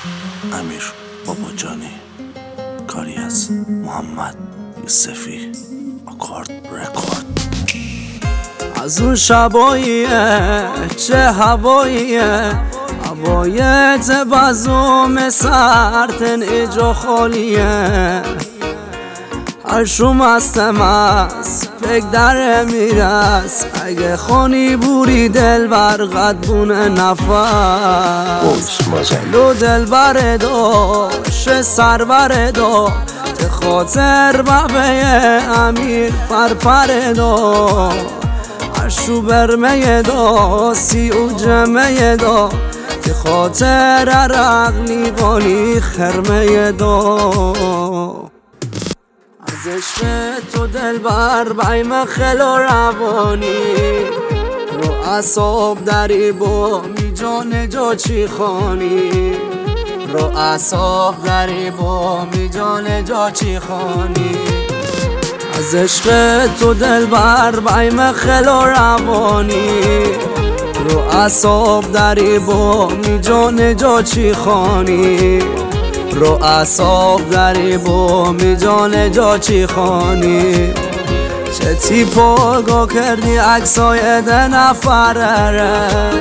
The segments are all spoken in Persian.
امیر باباجانی، کاری از محمد یوسفی، آکارد رکورد. از اون شباییه چه هواییه، هوای تبزم سرتن ایجا خالیه، هرشو مستم از فکر در میرس، اگه خانی بوری دل برقد بونه نفس، لو دل برداش سرور دا، ته خاطر بابه امیر پرپر دا، هرشو برمه دا سی او جمعه دا، ته خاطر عرق لیوانی خرمه دا. از عشق تو دل بر بیم خلا روانی، رو اصاب دری با می جان جا چی خانی، رو اصاب دری با می جان جا چی خانی. از عشق تو دل بر بیم خلا روانی، رو اصاب دری با می جان جا چی خانی، رو اصاب دریب و می جان جا چی خانی. چه تیپا گا کردی عکسای ده نفره،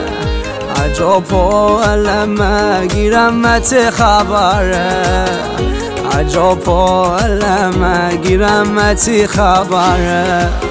عجابا علمه گیرم مت خبره، عجابا علمه گیرم مت خبره.